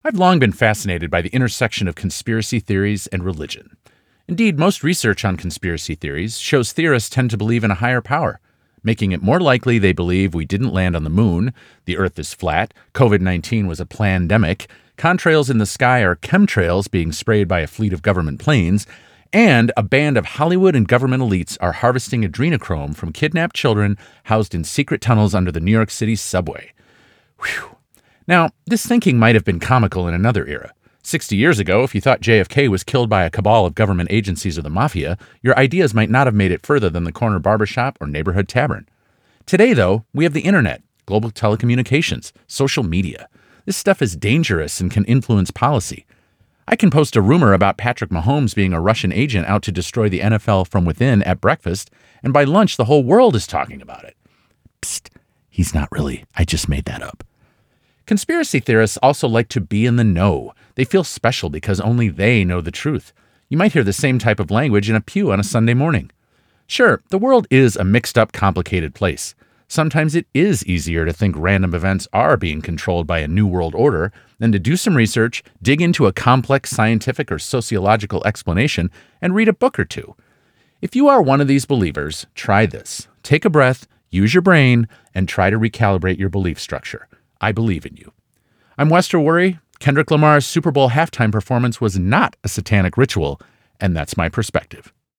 I've long been fascinated by the intersection of conspiracy theories and religion. Indeed, most research on conspiracy theories shows theorists tend to believe in a higher power, making it more likely they believe we didn't land on the moon, the Earth is flat, COVID-19 was a plandemic, contrails in the sky are chemtrails being sprayed by a fleet of government planes, and a band of Hollywood and government elites are harvesting adrenochrome from kidnapped children housed in secret tunnels under the New York City subway. Whew. Now, this thinking might have been comical in another era. 60 years ago, if you thought JFK was killed by a cabal of government agencies or the mafia, your ideas might not have made it further than the corner barbershop or neighborhood tavern. Today, though, we have the internet, global telecommunications, social media. This stuff is dangerous and can influence policy. I can post a rumor about Patrick Mahomes being a Russian agent out to destroy the NFL from within at breakfast, and by lunch the whole world is talking about it. Psst, he's not really. I just made that up. Conspiracy theorists also like to be in the know. They feel special because only they know the truth. You might hear the same type of language in a pew on a Sunday morning. Sure, the world is a mixed-up, complicated place. Sometimes it is easier to think random events are being controlled by a new world order than to do some research, dig into a complex scientific or sociological explanation, and read a book or two. If you are one of these believers, try this. Take a breath, use your brain, and try to recalibrate your belief structure. I believe in you. I'm Wester Worry. Kendrick Lamar's Super Bowl halftime performance was not a satanic ritual, and that's my perspective.